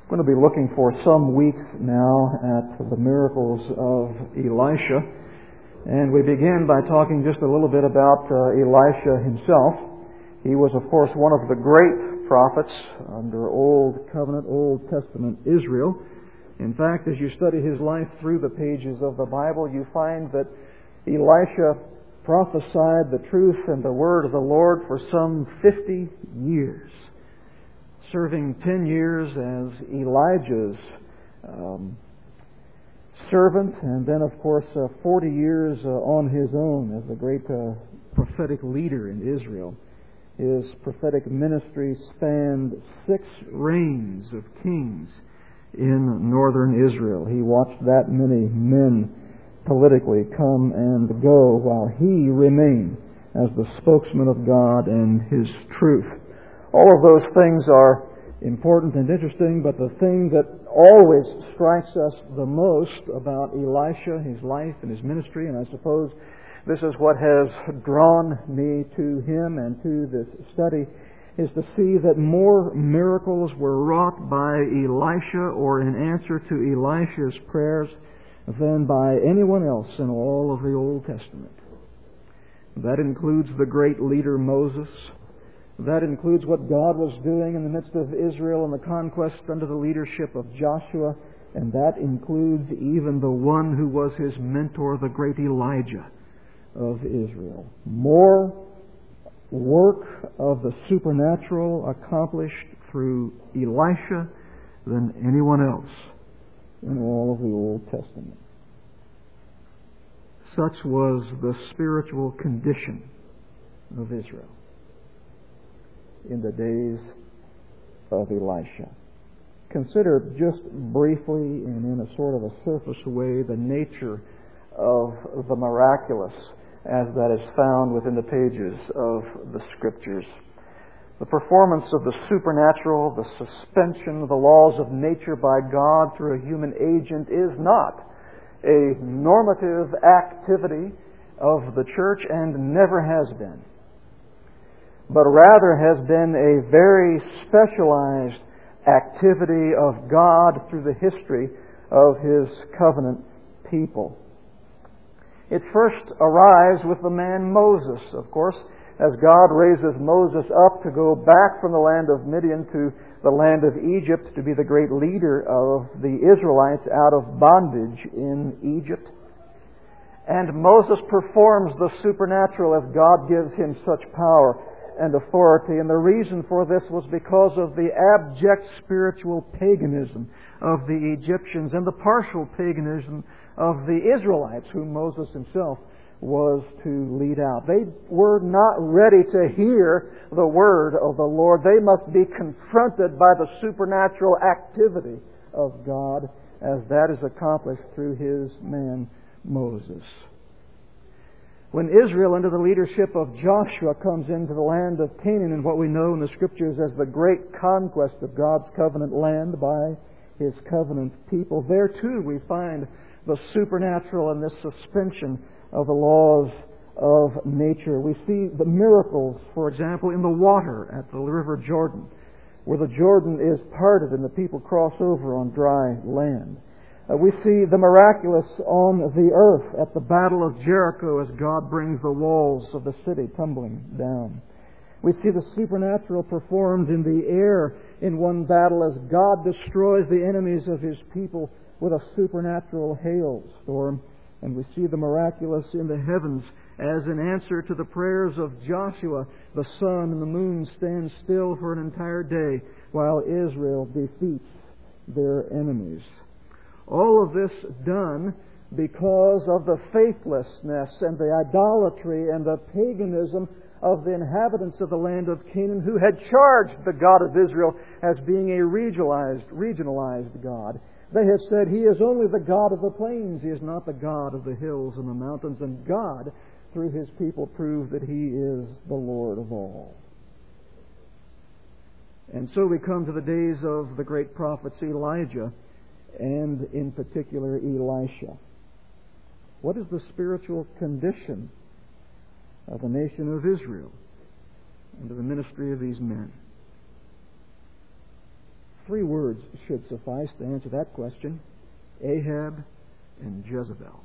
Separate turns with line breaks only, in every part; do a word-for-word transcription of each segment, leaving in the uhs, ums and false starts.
We're going to be looking for some weeks now at the miracles of Elisha. And we begin by talking just a little bit about uh, Elisha himself. He was, of course, one of the great prophets under Old Covenant, Old Testament Israel. In fact, as you study his life through the pages of the Bible, you find that Elisha prophesied the truth and the word of the Lord for some fifty years, serving ten years as Elijah's um, servant, and then, of course, uh, forty years uh, on his own as the great uh, prophetic leader in Israel. His prophetic ministry spanned six reigns of kings in northern Israel. He watched that many men politically come and go while he remained as the spokesman of God and His truth. All of those things are important and interesting, but the thing that always strikes us the most about Elisha, his life and his ministry, and I suppose this is what has drawn me to him and to this study, is to see that more miracles were wrought by Elisha or in answer to Elisha's prayers than by anyone else in all of the Old Testament. That includes the great leader Moses. That includes what God was doing in the midst of Israel and the conquest under the leadership of Joshua. And that includes even the one who was his mentor, the great Elijah of Israel. More work of the supernatural accomplished through Elisha than anyone else in all of the Old Testament. Such was the spiritual condition of Israel in the days of Elisha. Consider just briefly and in a sort of a surface way the nature of the miraculous as that is found within the pages of the Scriptures. The performance of the supernatural, the suspension of the laws of nature by God through a human agent is not a normative activity of the church and never has been, but rather has been a very specialized activity of God through the history of His covenant people. It first arrives with the man Moses, of course, as God raises Moses up to go back from the land of Midian to the land of Egypt to be the great leader of the Israelites out of bondage in Egypt. And Moses performs the supernatural as God gives him such power and authority. And the reason for this was because of the abject spiritual paganism of the Egyptians and the partial paganism of the Israelites, whom Moses himself was to lead out. They were not ready to hear the word of the Lord. They must be confronted by the supernatural activity of God as that is accomplished through His man Moses. When Israel, under the leadership of Joshua, comes into the land of Canaan in what we know in the Scriptures as the great conquest of God's covenant land by His covenant people, there too we find the supernatural and this suspension of the laws of nature. We see the miracles, for example, in the water at the river Jordan, where the Jordan is parted and the people cross over on dry land. Uh, we see the miraculous on the earth at the Battle of Jericho as God brings the walls of the city tumbling down. We see the supernatural performed in the air in one battle as God destroys the enemies of His people with a supernatural hailstorm. And we see the miraculous in the heavens as in answer to the prayers of Joshua, the sun and the moon stand still for an entire day while Israel defeats their enemies. All of this done because of the faithlessness and the idolatry and the paganism of the inhabitants of the land of Canaan, who had charged the God of Israel as being a regionalized, regionalized God. They have said He is only the God of the plains. He is not the God of the hills and the mountains. And God, through His people, proved that He is the Lord of all. And so we come to the days of the great prophets Elijah and in particular Elisha. What is the spiritual condition of the nation of Israel under the ministry of these men? three words should suffice to answer that question: Ahab and Jezebel.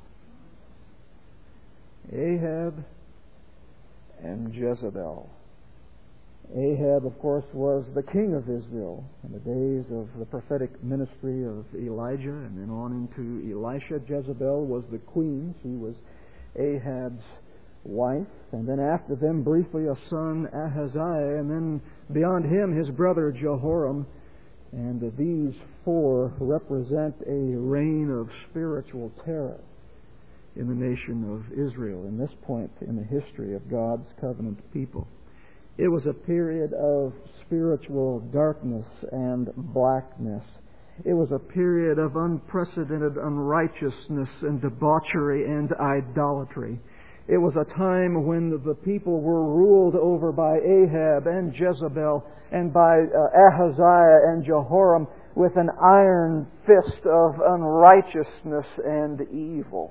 Ahab and Jezebel. Ahab, of course, was the king of Israel in the days of the prophetic ministry of Elijah and then on into Elisha. Jezebel was the queen. She was Ahab's wife. And then after them, briefly, a son, Ahaziah. And then beyond him, his brother, Jehoram. And these four represent a reign of spiritual terror in the nation of Israel in this point in the history of God's covenant people. It was a period of spiritual darkness and blackness. It was a period of unprecedented unrighteousness and debauchery and idolatry. It was a time when the people were ruled over by Ahab and Jezebel and by uh, Ahaziah and Jehoram with an iron fist of unrighteousness and evil.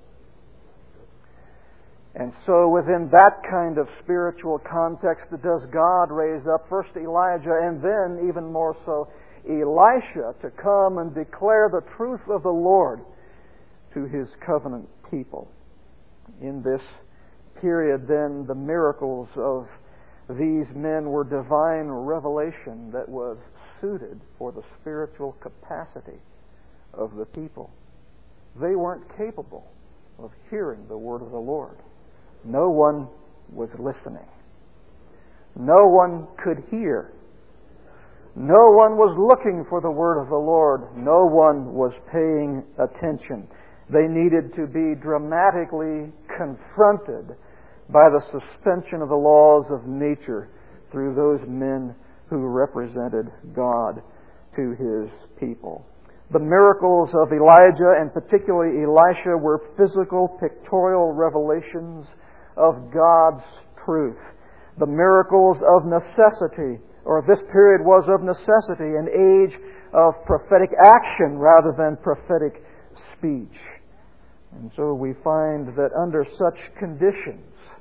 And so within that kind of spiritual context, does God raise up first Elijah and then, even more so, Elisha to come and declare the truth of the Lord to His covenant people. In this period, then, the miracles of these men were divine revelation that was suited for the spiritual capacity of the people. They weren't capable of hearing the word of the Lord. No one was listening. No one could hear. No one was looking for the word of the Lord. No one was paying attention. They needed to be dramatically confronted by the suspension of the laws of nature through those men who represented God to His people. The miracles of Elijah and particularly Elisha were physical, pictorial revelations of God's truth. The miracles of necessity, or this period was of necessity, an age of prophetic action rather than prophetic speech. And so we find that under such conditions,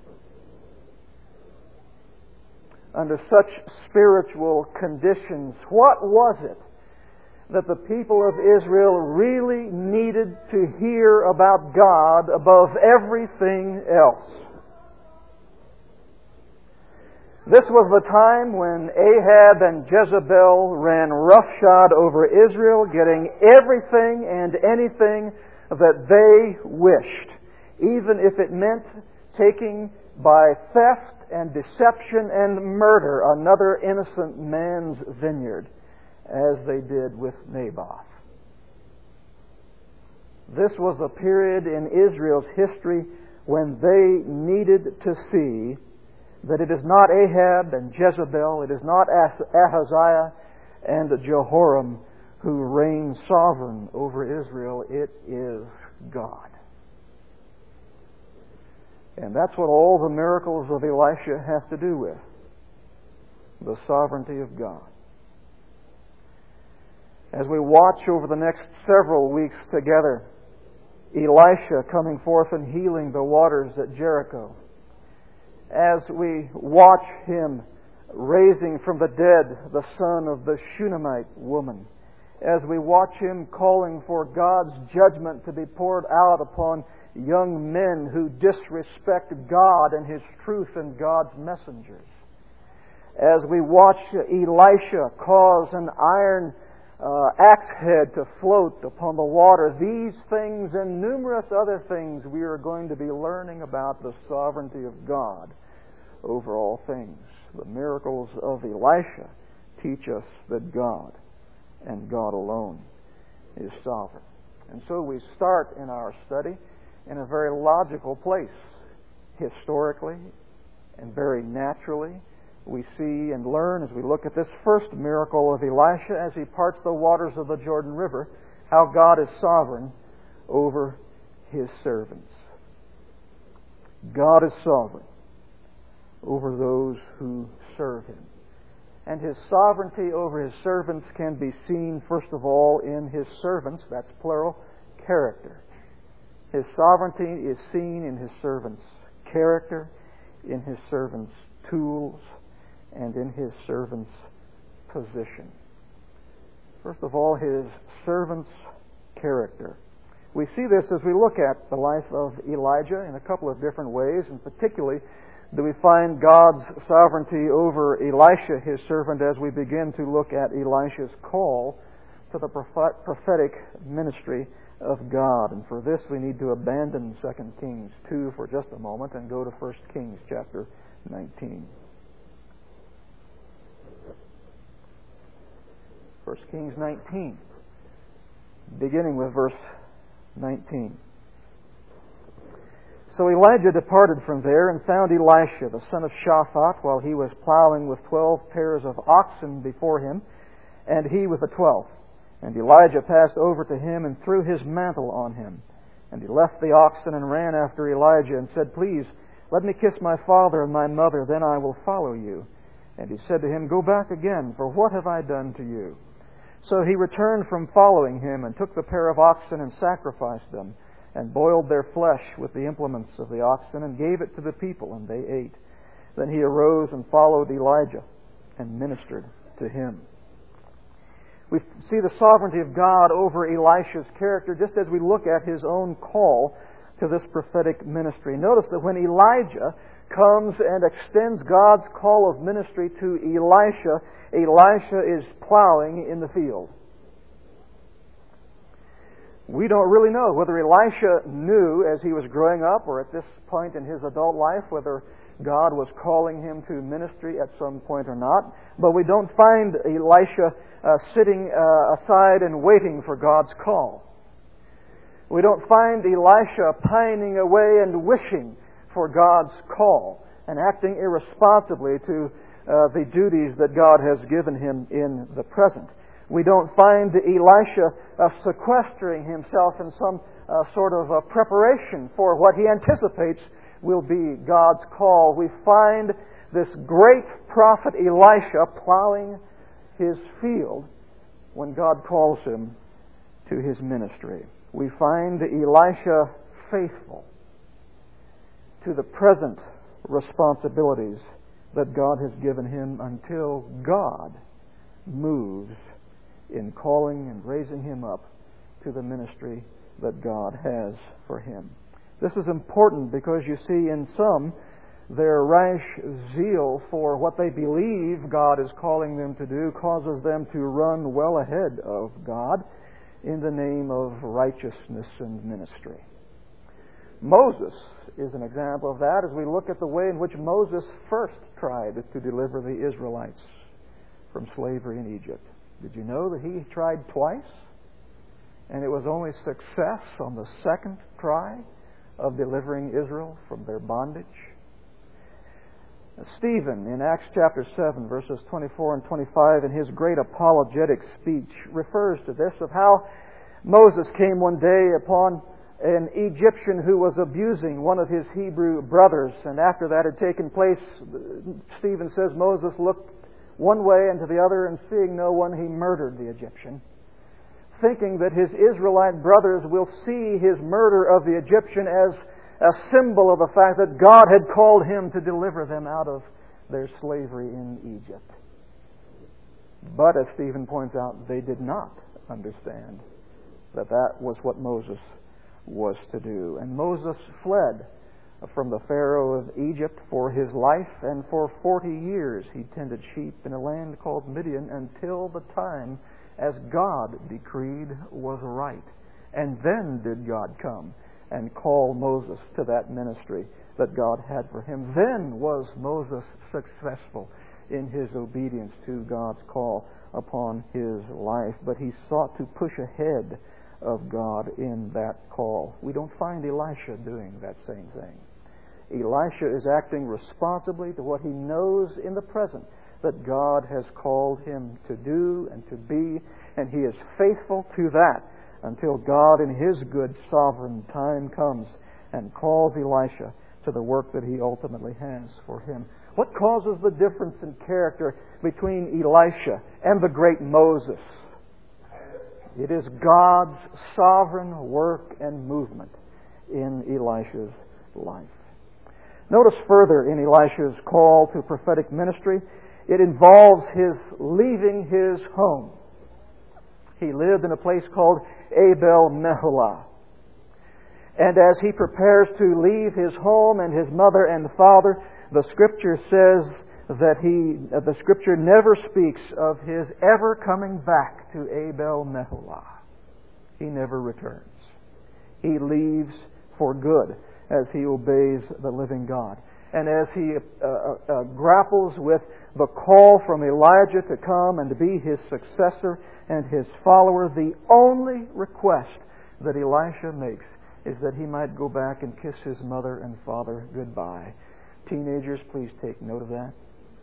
under such spiritual conditions, what was it that the people of Israel really needed to hear about God above everything else? This was the time when Ahab and Jezebel ran roughshod over Israel, getting everything and anything that they wished, even if it meant taking by theft and deception and murder another innocent man's vineyard, as they did with Naboth. This was a period in Israel's history when they needed to see that it is not Ahab and Jezebel, it is not Ahaziah and Jehoram who reign sovereign over Israel, it is God. And that's what all the miracles of Elisha have to do with. The sovereignty of God. As we watch over the next several weeks together, Elisha coming forth and healing the waters at Jericho, as we watch him raising from the dead the son of the Shunammite woman, as we watch him calling for God's judgment to be poured out upon young men who disrespect God and His truth and God's messengers, as we watch Elisha cause an iron uh, axe head to float upon the water, these things and numerous other things we are going to be learning about the sovereignty of God over all things. The miracles of Elisha teach us that God and God alone is sovereign. And so we start in our study in a very logical place. Historically and very naturally, we see and learn as we look at this first miracle of Elisha as he parts the waters of the Jordan River, how God is sovereign over His servants. God is sovereign over those who serve Him. And His sovereignty over His servants can be seen, first of all, in His servants, that's plural, character. His sovereignty is seen in His servants' character, in His servants' tools, and in His servants' position. First of all, his servant's character. We see this as we look at the life of Elijah in a couple of different ways, and particularly do we find God's sovereignty over Elisha, his servant, as we begin to look at Elisha's call to the prophetic ministry of God. And for this we need to abandon Second Kings two for just a moment and go to First Kings chapter nineteen. First Kings nineteen, beginning with verse nineteen. So Elijah departed from there and found Elisha, the son of Shaphat, while he was plowing with twelve pairs of oxen before him, and he with the twelfth. And Elijah passed over to him and threw his mantle on him. And he left the oxen and ran after Elijah and said, Please, let me kiss my father and my mother, then I will follow you. And he said to him, Go back again, for what have I done to you? So he returned from following him and took the pair of oxen and sacrificed them, and boiled their flesh with the implements of the oxen, and gave it to the people, and they ate. Then he arose and followed Elijah, and ministered to him. We see the sovereignty of God over Elisha's character just as we look at his own call to this prophetic ministry. Notice that when Elijah comes and extends God's call of ministry to Elisha, Elisha is plowing in the field. We don't really know whether Elisha knew as he was growing up or at this point in his adult life whether God was calling him to ministry at some point or not. But we don't find Elisha uh, sitting uh, aside and waiting for God's call. We don't find Elisha pining away and wishing for God's call and acting irresponsibly to uh, the duties that God has given him in the present. We don't find Elisha uh, sequestering himself in some uh, sort of uh, preparation for what he anticipates will be God's call. We find this great prophet Elisha plowing his field when God calls him to his ministry. We find Elisha faithful to the present responsibilities that God has given him until God moves in calling and raising him up to the ministry that God has for him. This is important because you see in some, their rash zeal for what they believe God is calling them to do causes them to run well ahead of God in the name of righteousness and ministry. Moses is an example of that as we look at the way in which Moses first tried to deliver the Israelites from slavery in Egypt. Did you know that he tried twice? And it was only success on the second try of delivering Israel from their bondage. Stephen, in Acts chapter seven, verses twenty-four and twenty-five, in his great apologetic speech, refers to this, of how Moses came one day upon an Egyptian who was abusing one of his Hebrew brothers. And after that had taken place, Stephen says Moses looked one way and to the other, and seeing no one, he murdered the Egyptian, thinking that his Israelite brothers will see his murder of the Egyptian as a symbol of the fact that God had called him to deliver them out of their slavery in Egypt. But, as Stephen points out, they did not understand that that was what Moses was to do. And Moses fled from the Pharaoh of Egypt for his life, and for forty years he tended sheep in a land called Midian until the time as God decreed was right. And then did God come and call Moses to that ministry that God had for him. Then was Moses successful in his obedience to God's call upon his life. But he sought to push ahead of God in that call. We don't find Elisha doing that same thing. Elisha is acting responsibly to what he knows in the present that God has called him to do and to be, and he is faithful to that until God in His good sovereign time comes and calls Elisha to the work that He ultimately has for him. What causes the difference in character between Elisha and the great Moses? It is God's sovereign work and movement in Elisha's life. Notice further in Elisha's call to prophetic ministry, it involves his leaving his home. He lived in a place called Abel Meholah. And as he prepares to leave his home and his mother and father, the Scripture says that he, the Scripture never speaks of his ever coming back to Abel Meholah. He never returns. He leaves for good as he obeys the living God. And as he uh, uh, grapples with the call from Elijah to come and to be his successor and his follower, the only request that Elisha makes is that he might go back and kiss his mother and father goodbye. Teenagers, please take note of that.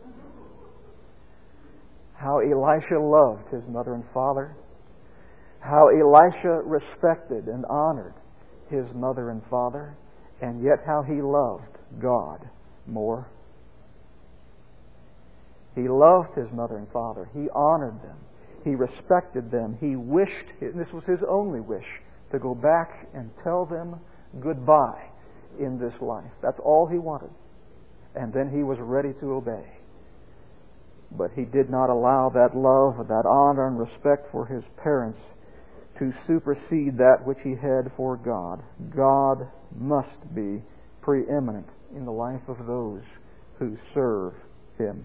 How Elisha loved his mother and father. How Elisha respected and honored his mother and father. And yet how he loved God more. He loved his mother and father. He honored them. He respected them. He wished, and this was his only wish, to go back and tell them goodbye in this life. That's all he wanted. And then he was ready to obey. But he did not allow that love, that honor and respect for his parents to supersede that which he had for God. God must be preeminent in the life of those who serve Him.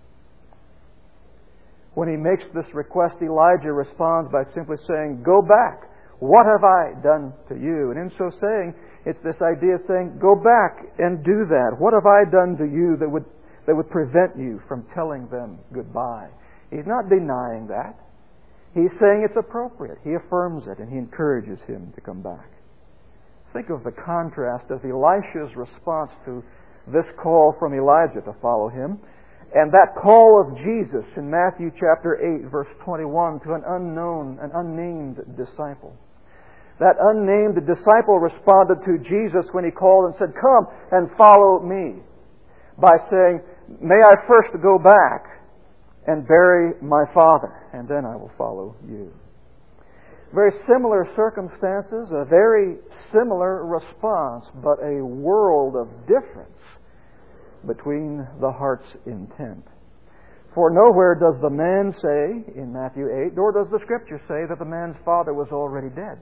When he makes this request, Elijah responds by simply saying, "Go back. What have I done to you?" And in so saying, it's this idea of saying, go back and do that. What have I done to you that would that would prevent you from telling them goodbye? He's not denying that. He's saying it's appropriate. He affirms it and he encourages him to come back. Think of the contrast of Elisha's response to this call from Elijah to follow him and that call of Jesus in Matthew chapter eight, verse twenty-one, to an unknown, an unnamed disciple. That unnamed disciple responded to Jesus when he called and said, "Come and follow me," by saying, "May I first go back and bury my father, and then I will follow you." Very similar circumstances, a very similar response, but a world of difference between the heart's intent. For nowhere does the man say, in Matthew eight, nor does the Scripture say that the man's father was already dead.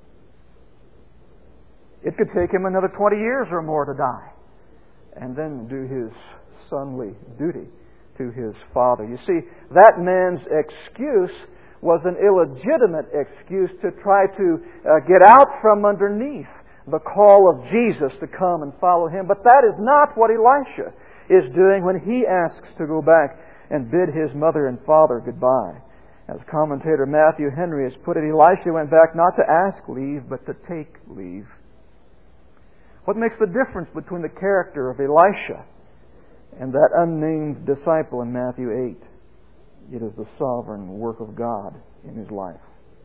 It could take him another twenty years or more to die, and then do his sonly duty to his father. You see, that man's excuse was an illegitimate excuse to try to uh, get out from underneath the call of Jesus to come and follow him. But that is not what Elisha is doing when he asks to go back and bid his mother and father goodbye. As commentator Matthew Henry has put it, Elisha went back not to ask leave, but to take leave. What makes the difference between the character of Elisha and that unnamed disciple in Matthew eight? It is the sovereign work of God in his life.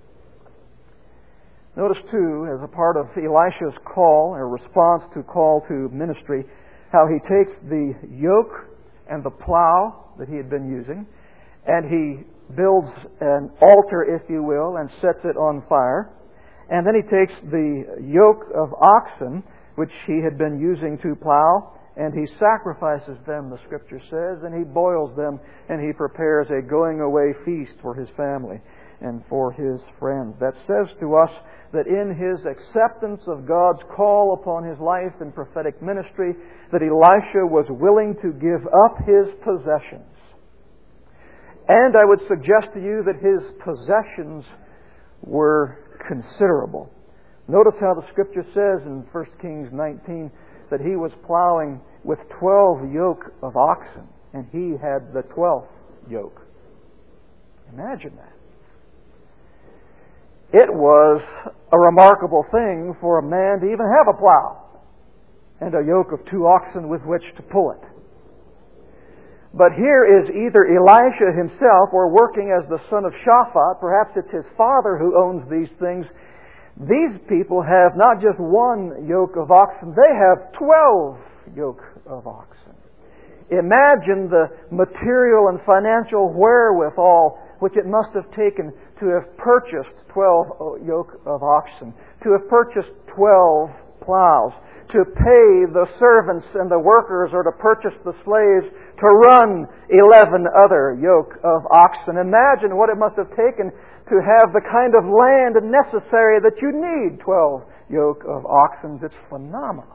Notice, too, as a part of Elisha's call, or response to call to ministry, how he takes the yoke and the plow that he had been using, and he builds an altar, if you will, and sets it on fire. And then he takes the yoke of oxen, which he had been using to plow, and he sacrifices them, the Scripture says, and he boils them, and he prepares a going-away feast for his family and for his friends. That says to us that in his acceptance of God's call upon his life in prophetic ministry, that Elisha was willing to give up his possessions. And I would suggest to you that his possessions were considerable. Notice how the Scripture says in First Kings nineteen that he was plowing with twelve yoke of oxen, and he had the twelfth yoke. Imagine that. It was a remarkable thing for a man to even have a plow and a yoke of two oxen with which to pull it. But here is either Elisha himself or working as the son of Shaphat, perhaps it's his father who owns these things. These people have not just one yoke of oxen, they have twelve yoke of oxen. Imagine the material and financial wherewithal which it must have taken to have purchased twelve yoke of oxen, to have purchased twelve plows, to pay the servants and the workers or to purchase the slaves to run eleven other yoke of oxen. Imagine what it must have taken to have the kind of land necessary that you need twelve yoke of oxen. It's phenomenal.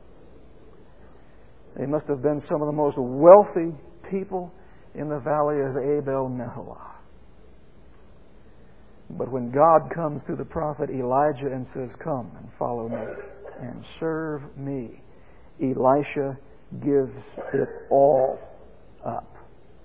They must have been some of the most wealthy people in the valley of Abel Meholah. But when God comes to the prophet Elijah and says, "Come and follow me and serve me," Elisha gives it all up.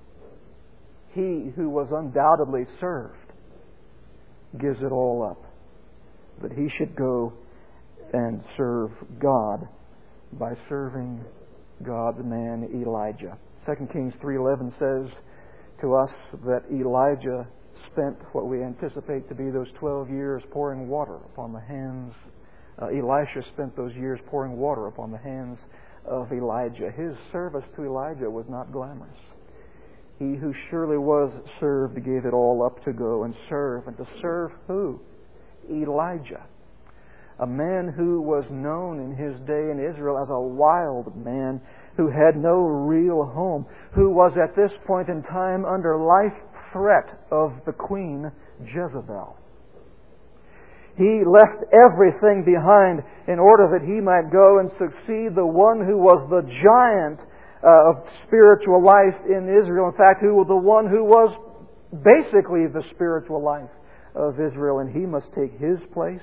He who was undoubtedly served gives it all up. But he should go and serve God by serving God's man Elijah. Second Kings three eleven says to us that Elijah spent what we anticipate to be those twelve years pouring water upon the hands. Uh, Elisha spent those years pouring water upon the hands of Elijah. His service to Elijah was not glamorous. He who surely was served gave it all up to go and serve. And to serve who? Elijah. A man who was known in his day in Israel as a wild man who had no real home, who was at this point in time under life threat of the queen Jezebel. He left everything behind in order that he might go and succeed the one who was the giant uh, of spiritual life in Israel. In fact, who was the one who was basically the spiritual life of Israel, and he must take his place.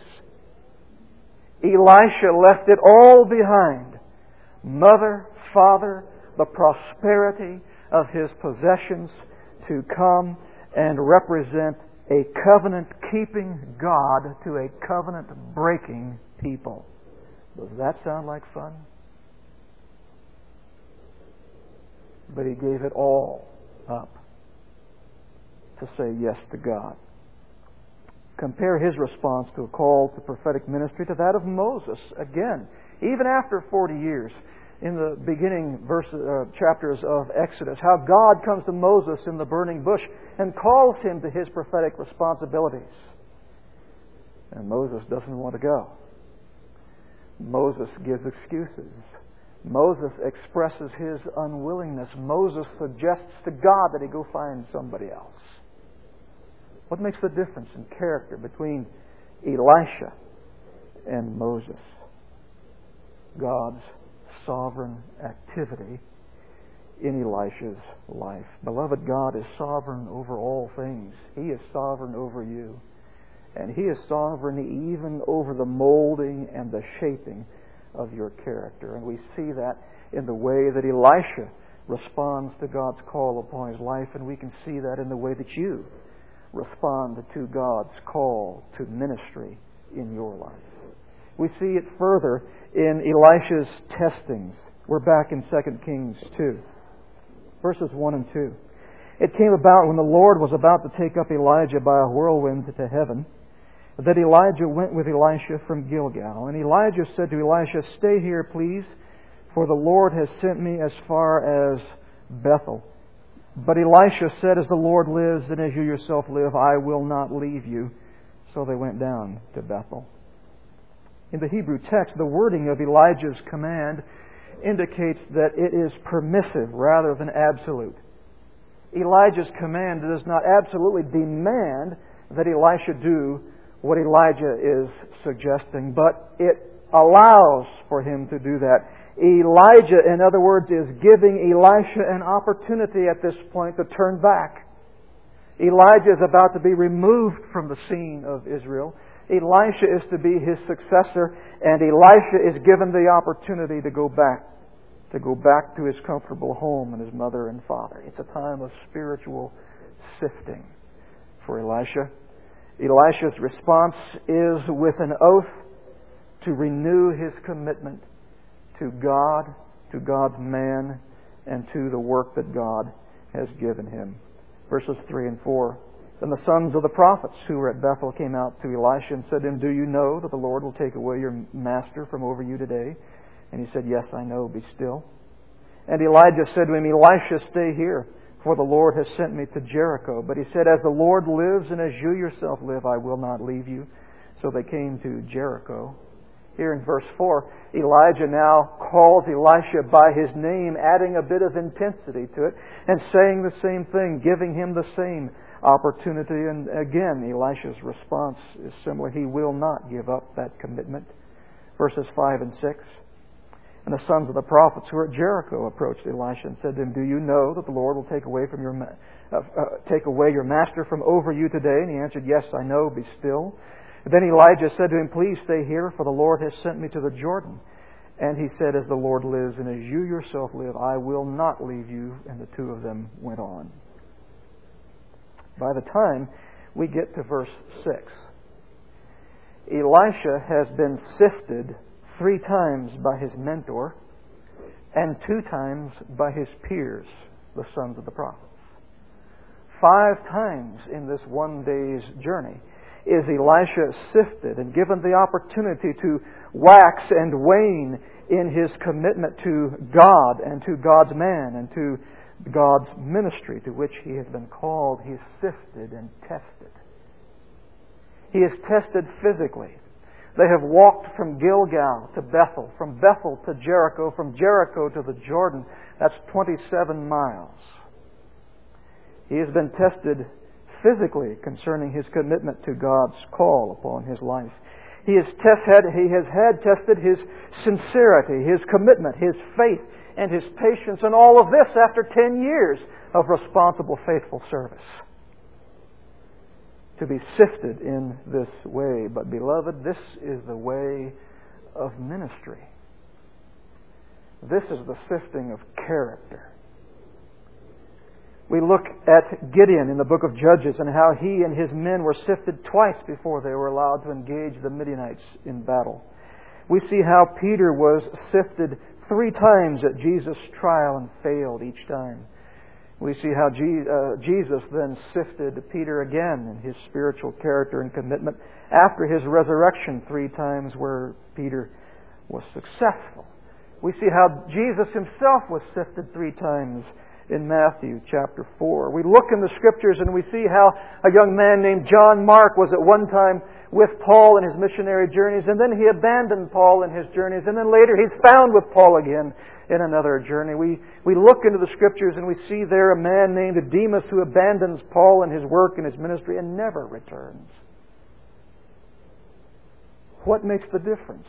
Elisha left it all behind. Mother, father, the prosperity of his possessions to come and represent a covenant-keeping God to a covenant-breaking people. Does that sound like fun? But he gave it all up to say yes to God. Compare his response to a call to prophetic ministry to that of Moses. Again, even after forty years, in the beginning verses, uh, chapters of Exodus, how God comes to Moses in the burning bush and calls him to his prophetic responsibilities. And Moses doesn't want to go. Moses gives excuses. Moses expresses his unwillingness. Moses suggests to God that he go find somebody else. What makes the difference in character between Elisha and Moses? God's sovereign activity in Elisha's life. Beloved, God is sovereign over all things. He is sovereign over you. And He is sovereign even over the molding and the shaping of your character. And we see that in the way that Elisha responds to God's call upon his life, and we can see that in the way that you respond to God's call to ministry in your life. We see it further in Elisha's testings. We're back in Second Kings two, verses one and two. It came about when the Lord was about to take up Elijah by a whirlwind to heaven, that Elijah went with Elisha from Gilgal. And Elijah said to Elisha, "Stay here, please, for the Lord has sent me as far as Bethel." But Elisha said, "As the Lord lives and as you yourself live, I will not leave you." So they went down to Bethel. In the Hebrew text, the wording of Elijah's command indicates that it is permissive rather than absolute. Elijah's command does not absolutely demand that Elisha do what Elijah is suggesting, but it allows for him to do that. Elijah, in other words, is giving Elisha an opportunity at this point to turn back. Elijah is about to be removed from the scene of Israel. Elisha is to be his successor, and Elisha is given the opportunity to go back, to go back to his comfortable home and his mother and father. It's a time of spiritual sifting for Elisha. Elisha's response is with an oath to renew his commitment to God, to God's man, and to the work that God has given him. Verses three and four. Then the sons of the prophets who were at Bethel came out to Elisha and said to him, "Do you know that the Lord will take away your master from over you today?" And he said, "Yes, I know. Be still." And Elijah said to him, "Elisha, stay here, for the Lord has sent me to Jericho." But he said, "As the Lord lives and as you yourself live, I will not leave you." So they came to Jericho. Here in verse four, Elijah now calls Elisha by his name, adding a bit of intensity to it, and saying the same thing, giving him the same opportunity. And again, Elisha's response is similar. He will not give up that commitment. Verses five and six. And the sons of the prophets who were at Jericho approached Elisha and said to him, "Do you know that the Lord will take away from your ma- uh, uh, take away your master from over you today?" And he answered, "Yes, I know. Be still." And then Elijah said to him, "Please stay here, for the Lord has sent me to the Jordan." And he said, "As the Lord lives, and as you yourself live, I will not leave you." And the two of them went on. By the time we get to verse six, Elisha has been sifted three times by his mentor and two times by his peers, the sons of the prophets. Five times in this one day's journey is Elisha sifted and given the opportunity to wax and wane in his commitment to God and to God's man and to God's ministry to which he has been called. He is sifted and tested. He is tested physically. They have walked from Gilgal to Bethel, from Bethel to Jericho, from Jericho to the Jordan. That's twenty-seven miles. He has been tested physically concerning his commitment to God's call upon his life. He has, test, had, he has had tested his sincerity, his commitment, his faith, and his patience, and all of this after ten years of responsible, faithful service. To be sifted in this way. But beloved, this is the way of ministry. This is the sifting of character. We look at Gideon in the book of Judges and how he and his men were sifted twice before they were allowed to engage the Midianites in battle. We see how Peter was sifted three times at Jesus' trial and failed each time. We see how Jesus then sifted Peter again in his spiritual character and commitment after his resurrection three times where Peter was successful. We see how Jesus himself was sifted three times in Matthew chapter four. We look in the Scriptures and we see how a young man named John Mark was at one time with Paul in his missionary journeys, and then he abandoned Paul in his journeys, and then later he's found with Paul again in another journey. We, we look into the Scriptures and we see there a man named Demas who abandons Paul and his work and his ministry and never returns. What makes the difference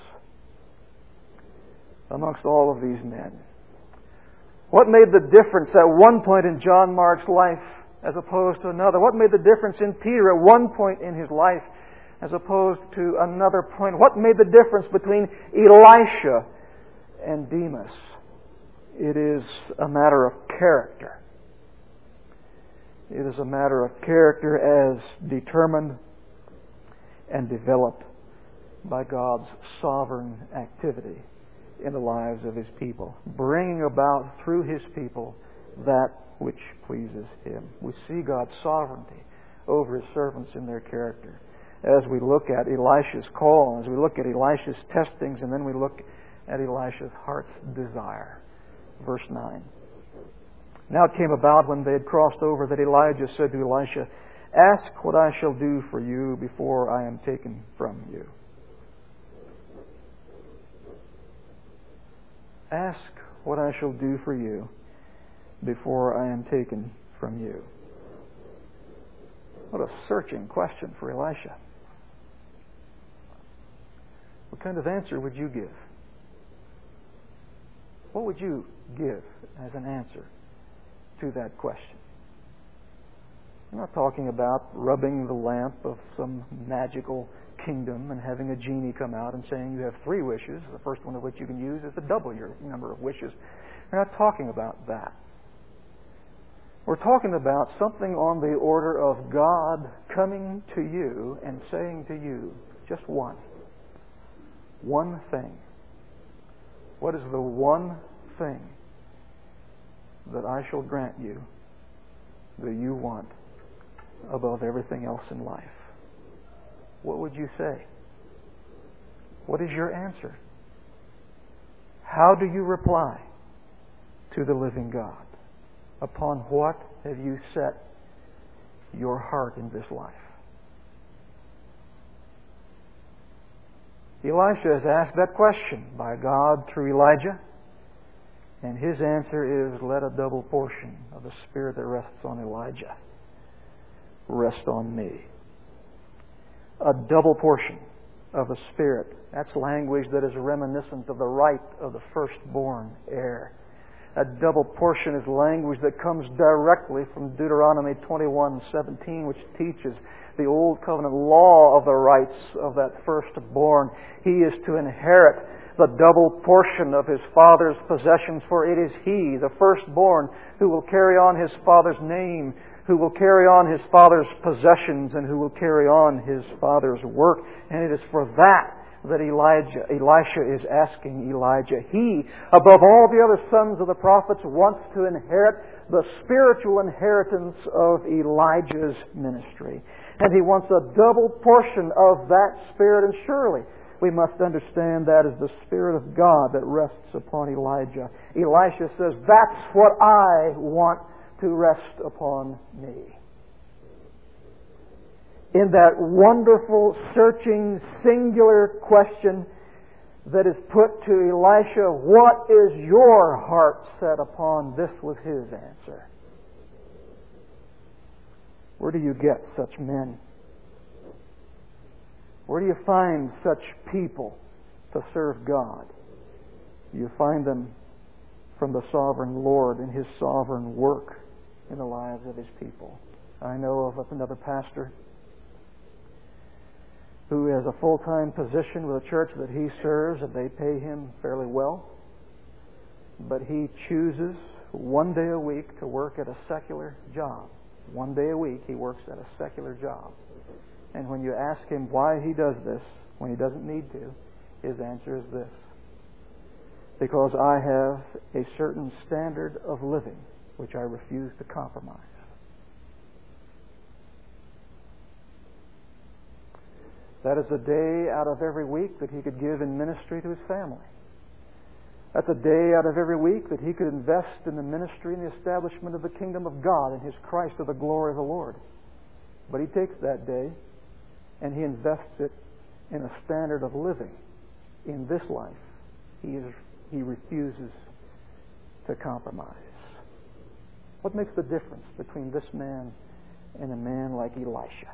amongst all of these men? What made the difference at one point in John Mark's life as opposed to another? What made the difference in Peter at one point in his life as opposed to another point? What made the difference between Elisha and Demas? It is a matter of character. It is a matter of character as determined and developed by God's sovereign activity in the lives of His people, bringing about through His people that which pleases Him. We see God's sovereignty over His servants in their character as we look at Elisha's call, as we look at Elisha's testings, and then we look at Elisha's heart's desire. Verse nine. Now it came about when they had crossed over that Elijah said to Elisha, "Ask what I shall do for you before I am taken from you." Ask what I shall do for you before I am taken from you. What a searching question for Elisha. What kind of answer would you give? What would you give as an answer to that question? I'm not talking about rubbing the lamp of some magical kingdom and having a genie come out and saying you have three wishes, the first one of which you can use is to double your number of wishes. We're not talking about that. We're talking about something on the order of God coming to you and saying to you, just one, one thing. What is the one thing that I shall grant you that you want above everything else in life? What would you say? What is your answer? How do you reply to the living God? Upon what have you set your heart in this life? Elisha is asked that question by God through Elijah, and his answer is, let a double portion of the Spirit that rests on Elijah rest on me. A double portion of the Spirit. That's language that is reminiscent of the right of the firstborn heir. A double portion is language that comes directly from Deuteronomy twenty-one seventeen, which teaches the Old Covenant law of the rights of that firstborn. He is to inherit the double portion of his father's possessions, for it is he, the firstborn, who will carry on his father's name, who will carry on his father's possessions, and who will carry on his father's work. And it is for that that Elijah, Elisha is asking Elijah. He, above all the other sons of the prophets, wants to inherit the spiritual inheritance of Elijah's ministry. And he wants a double portion of that Spirit. And surely we must understand that as the Spirit of God that rests upon Elijah. Elisha says, that's what I want to rest upon me. In that wonderful, searching, singular question that is put to Elisha, what is your heart set upon? This was his answer. Where do you get such men? Where do you find such people to serve God? You find them from the sovereign Lord and His sovereign work in the lives of His people. I know of another pastor who has a full-time position with a church that he serves, and they pay him fairly well. But he chooses one day a week to work at a secular job. One day a week he works at a secular job. And when you ask him why he does this, when he doesn't need to, his answer is this: because I have a certain standard of living which I refuse to compromise. That is a day out of every week that he could give in ministry to his family. That's a day out of every week that he could invest in the ministry and the establishment of the kingdom of God and His Christ to the glory of the Lord. But he takes that day and he invests it in a standard of living in this life. He is, he refuses to compromise. What makes the difference between this man and a man like Elisha?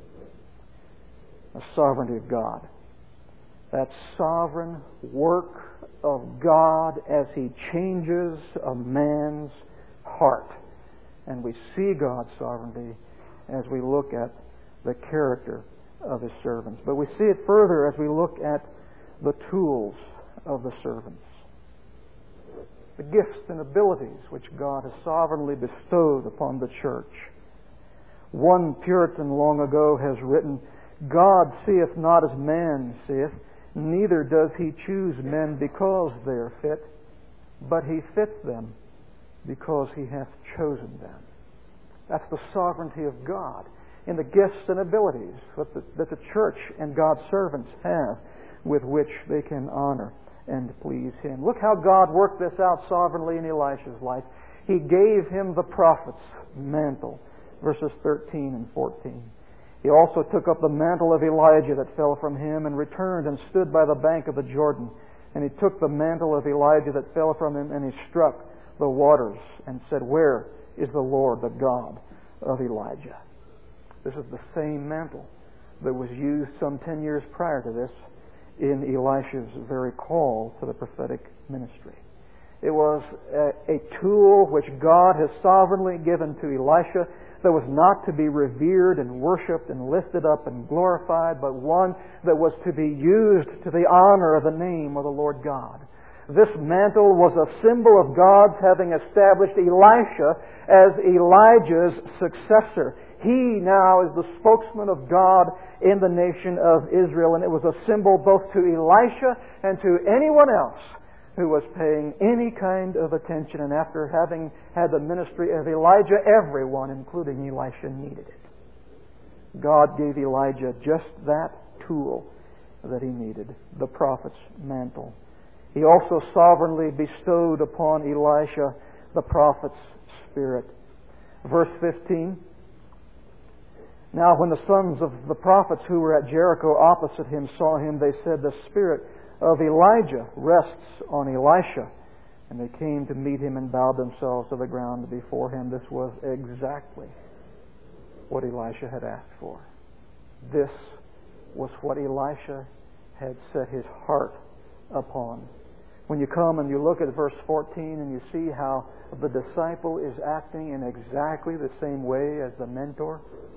The sovereignty of God. That sovereign work of God as He changes a man's heart. And we see God's sovereignty as we look at the character of His servants. But we see it further as we look at the tools of the servants. The gifts and abilities which God has sovereignly bestowed upon the church. One Puritan long ago has written, God seeth not as man seeth, neither does He choose men because they are fit, but He fits them because He hath chosen them. That's the sovereignty of God in the gifts and abilities that the, that the church and God's servants have with which they can honor and please Him. Look how God worked this out sovereignly in Elisha's life. He gave him the prophet's mantle, verses thirteen and fourteen. He also took up the mantle of Elijah that fell from him and returned and stood by the bank of the Jordan. And he took the mantle of Elijah that fell from him and he struck the waters and said, where is the Lord, the God of Elijah? This is the same mantle that was used some ten years prior to this in Elisha's very call to the prophetic ministry. It was a, a tool which God has sovereignly given to Elisha that was not to be revered and worshipped and lifted up and glorified, but one that was to be used to the honor of the name of the Lord God. This mantle was a symbol of God's having established Elisha as Elijah's successor. He now is the spokesman of God in the nation of Israel, and it was a symbol both to Elisha and to anyone else who was paying any kind of attention. And after having had the ministry of Elijah, everyone, including Elisha, needed it. God gave Elijah just that tool that he needed, the prophet's mantle. He also sovereignly bestowed upon Elisha the prophet's spirit. Verse fifteen, Now when the sons of the prophets who were at Jericho opposite him saw him, they said, "The spirit of Elijah rests on Elisha." And they came to meet him and bowed themselves to the ground before him. This was exactly what Elisha had asked for. This was what Elisha had set his heart upon. When you come and you look at verse fourteen and you see how the disciple is acting in exactly the same way as the mentor.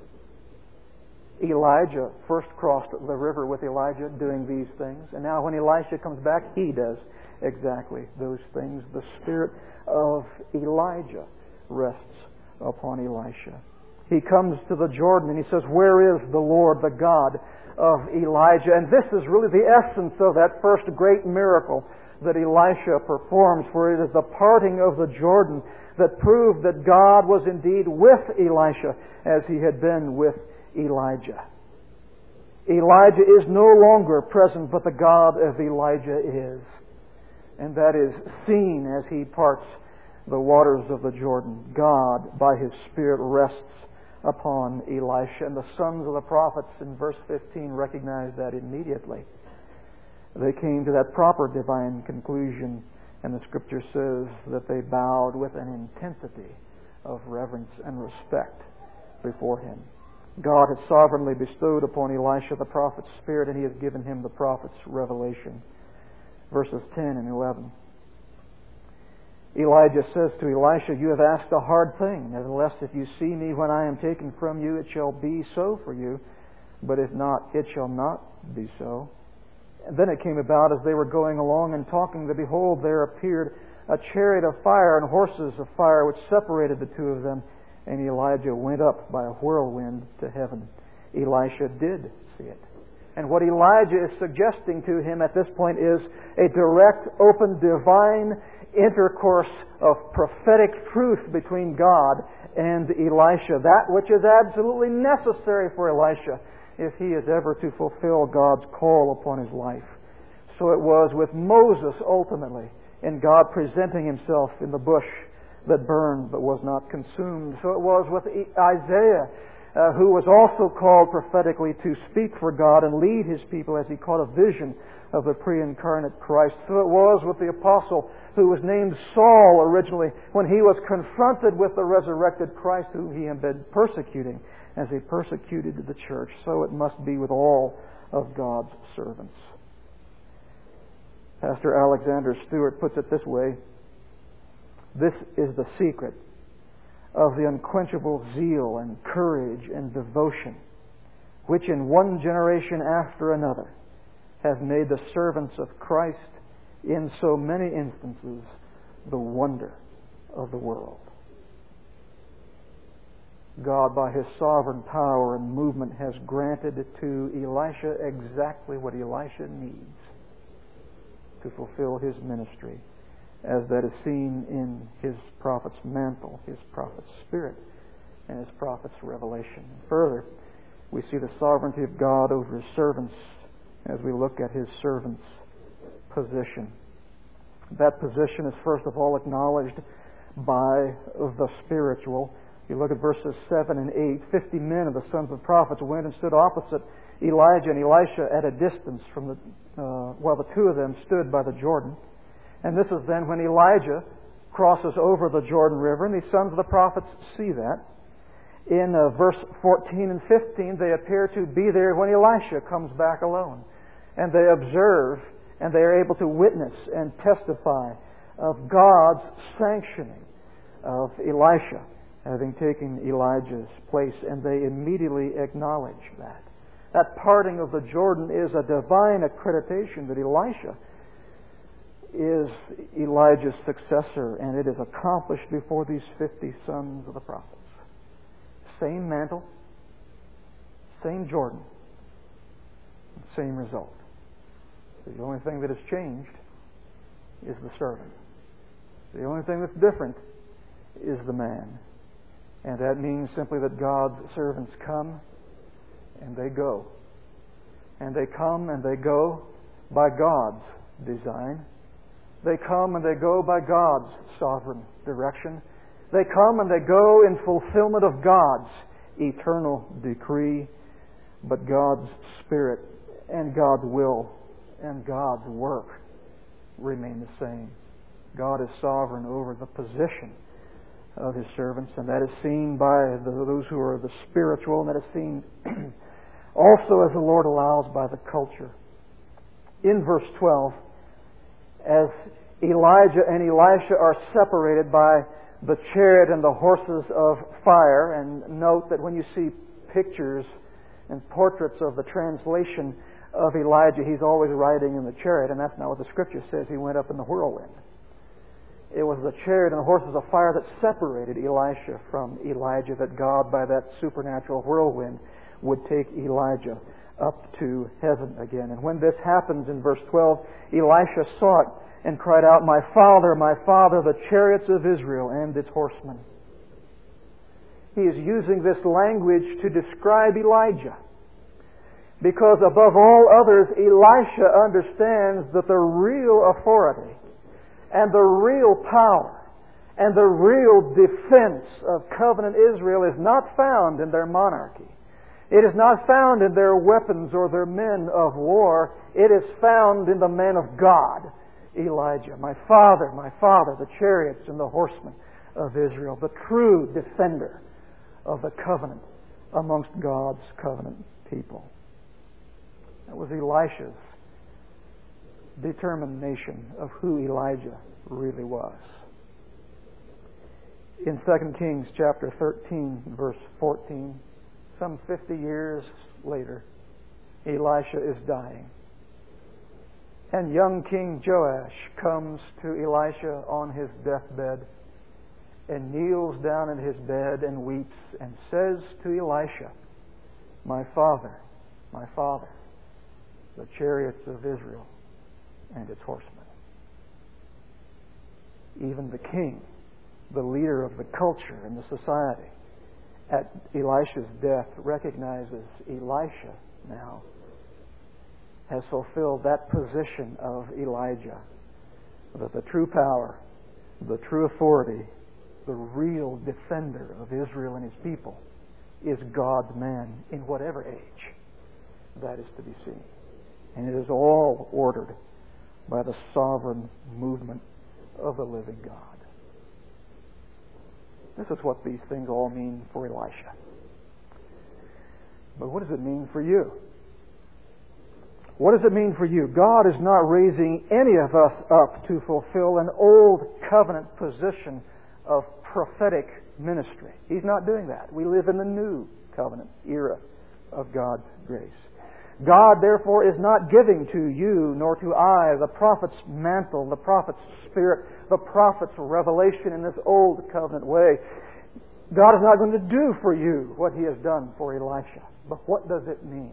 Elijah first crossed the river with Elijah doing these things. And now when Elisha comes back, he does exactly those things. The spirit of Elijah rests upon Elisha. He comes to the Jordan and he says, "Where is the Lord, the God of Elijah?" And this is really the essence of that first great miracle that Elisha performs, for it is the parting of the Jordan that proved that God was indeed with Elisha as he had been with Elijah. Elijah is no longer present, but the God of Elijah is. And that is seen as he parts the waters of the Jordan. God, by His Spirit, rests upon Elisha. And the sons of the prophets in verse fifteen recognized that immediately. They came to that proper divine conclusion, and the Scripture says that they bowed with an intensity of reverence and respect before Him. God has sovereignly bestowed upon Elisha the prophet's spirit, and He has given him the prophet's revelation. Verses ten and eleven. Elijah says to Elisha, "You have asked a hard thing. Nevertheless, if you see me when I am taken from you, it shall be so for you. But if not, it shall not be so." And then it came about, as they were going along and talking, that behold, there appeared a chariot of fire and horses of fire, which separated the two of them. And Elijah went up by a whirlwind to heaven. Elisha did see it. And what Elijah is suggesting to him at this point is a direct, open, divine intercourse of prophetic truth between God and Elisha. That which is absolutely necessary for Elisha if he is ever to fulfill God's call upon his life. So it was with Moses ultimately, in God presenting Himself in the bush that burned but was not consumed. So it was with Isaiah, uh, who was also called prophetically to speak for God and lead his people as he caught a vision of the pre-incarnate Christ. So it was with the apostle who was named Saul originally, when he was confronted with the resurrected Christ whom he had been persecuting as he persecuted the church. So it must be with all of God's servants. Pastor Alexander Stewart puts it this way: this is the secret of the unquenchable zeal and courage and devotion which in one generation after another have made the servants of Christ in so many instances the wonder of the world. God, by His sovereign power and movement, has granted to Elisha exactly what Elisha needs to fulfill his ministry, as that is seen in his prophet's mantle, his prophet's spirit, and his prophet's revelation. Further, we see the sovereignty of God over His servants as we look at His servants' position. That position is first of all acknowledged by the spiritual. You look at verses seven and eight. Fifty men of the sons of prophets went and stood opposite Elijah and Elisha at a distance from the, uh, while the two of them stood by the Jordan. And this is then when Elijah crosses over the Jordan River, and the sons of the prophets see that. In uh, verse fourteen and fifteen, they appear to be there when Elisha comes back alone. And they observe, and they are able to witness and testify of God's sanctioning of Elisha having taken Elijah's place, and they immediately acknowledge that. That parting of the Jordan is a divine accreditation that Elisha is Elijah's successor, and it is accomplished before these fifty sons of the prophets. Same mantle, same Jordan, same result. The only thing that has changed is the servant. The only thing that's different is the man. And that means simply that God's servants come and they go. And they come and they go by God's design. They come and they go by God's sovereign direction. They come and they go in fulfillment of God's eternal decree, but God's Spirit and God's will and God's work remain the same. God is sovereign over the position of His servants, and that is seen by the, those who are the spiritual, and that is seen also, as the Lord allows, by the culture. In verse twelve, as Elijah and Elisha are separated by the chariot and the horses of fire, and note that when you see pictures and portraits of the translation of Elijah, he's always riding in the chariot, and that's not what the Scripture says. He went up in the whirlwind. It was the chariot and the horses of fire that separated Elisha from Elijah, that God, by that supernatural whirlwind, would take Elijah up to heaven again. And when this happens in verse twelve, Elisha saw it and cried out, "My father, my father, the chariots of Israel and its horsemen." He is using this language to describe Elijah, because above all others, Elisha understands that the real authority and the real power and the real defense of covenant Israel is not found in their monarchy. It is not found in their weapons or their men of war. It is found in the man of God, Elijah. My father, my father, the chariots and the horsemen of Israel, the true defender of the covenant amongst God's covenant people. That was Elisha's determination of who Elijah really was. In Second Kings chapter thirteen, verse fourteen, some fifty years later, Elisha is dying. And young King Joash comes to Elisha on his deathbed and kneels down in his bed and weeps and says to Elisha, "My father, my father, the chariots of Israel and its horsemen." Even the king, the leader of the culture and the society, at Elisha's death recognizes Elisha now has fulfilled that position of Elijah, that the true power, the true authority, the real defender of Israel and His people is God's man in whatever age that is to be seen. And it is all ordered by the sovereign movement of the living God. This is what these things all mean for Elisha. But what does it mean for you? What does it mean for you? God is not raising any of us up to fulfill an old covenant position of prophetic ministry. He's not doing that. We live in the new covenant era of God's grace. God, therefore, is not giving to you nor to I the prophet's mantle, the prophet's spirit, the prophet's revelation in this old covenant way. God is not going to do for you what He has done for Elisha. But what does it mean?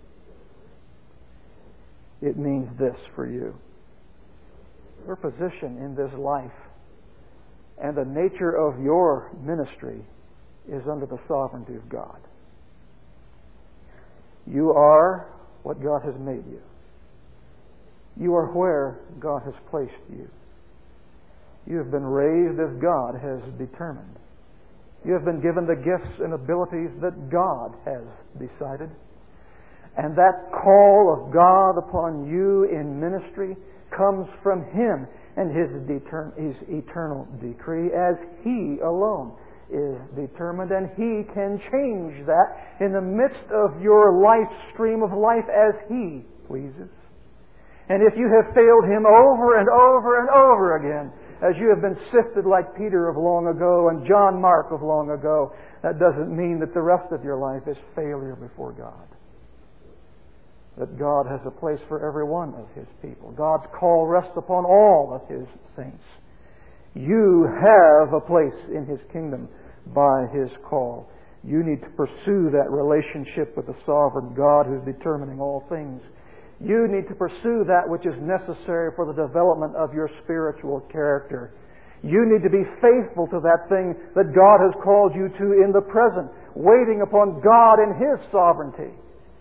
It means this for you. Your position in this life and the nature of your ministry is under the sovereignty of God. You are what God has made you. You are where God has placed you. You have been raised as God has determined. You have been given the gifts and abilities that God has decided. And that call of God upon you in ministry comes from Him and His, deter- His eternal decree, as He alone is determined, and He can change that in the midst of your life stream of life as He pleases. And if you have failed Him over and over and over again, as you have been sifted like Peter of long ago and John Mark of long ago, that doesn't mean that the rest of your life is failure before God. That God has a place for every one of His people. God's call rests upon all of His saints. You have a place in His kingdom by His call. You need to pursue that relationship with the sovereign God who's determining all things. You need to pursue that which is necessary for the development of your spiritual character. You need to be faithful to that thing that God has called you to in the present, waiting upon God in His sovereignty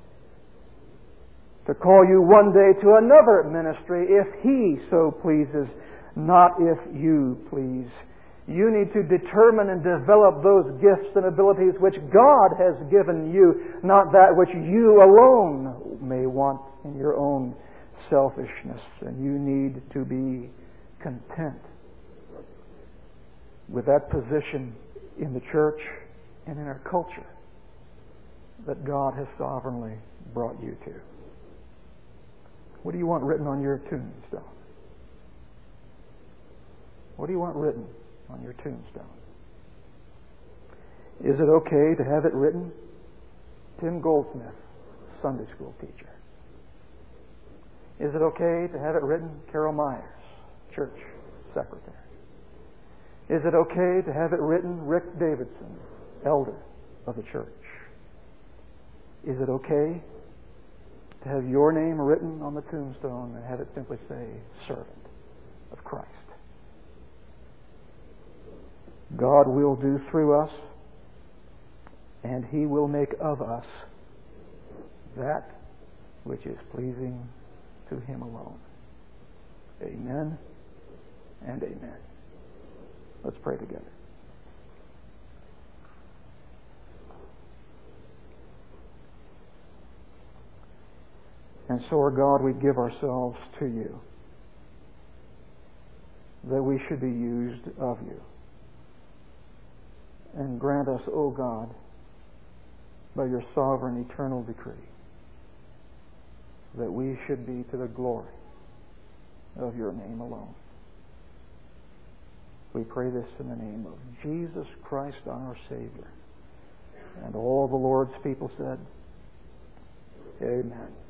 to call you one day to another ministry if He so pleases, not if you please. You need to determine and develop those gifts and abilities which God has given you, not that which you alone may want in your own selfishness. And you need to be content with that position in the church and in our culture that God has sovereignly brought you to. What do you want written on your tombstone? What do you want written on your tombstone? Is it okay to have it written, Tim Goldsmith, Sunday school teacher? Is it okay to have it written, Carol Myers, church secretary? Is it okay to have it written, Rick Davidson, elder of the church? Is it okay to have your name written on the tombstone and have it simply say, servant of Christ? God will do through us, and He will make of us that which is pleasing to Him alone. Amen and amen. Let's pray together. And so, our God, we give ourselves to You, that we should be used of You. And grant us, O God, by Your sovereign eternal decree, that we should be to the glory of Your name alone. We pray this in the name of Jesus Christ, our Savior. And all the Lord's people said, Amen.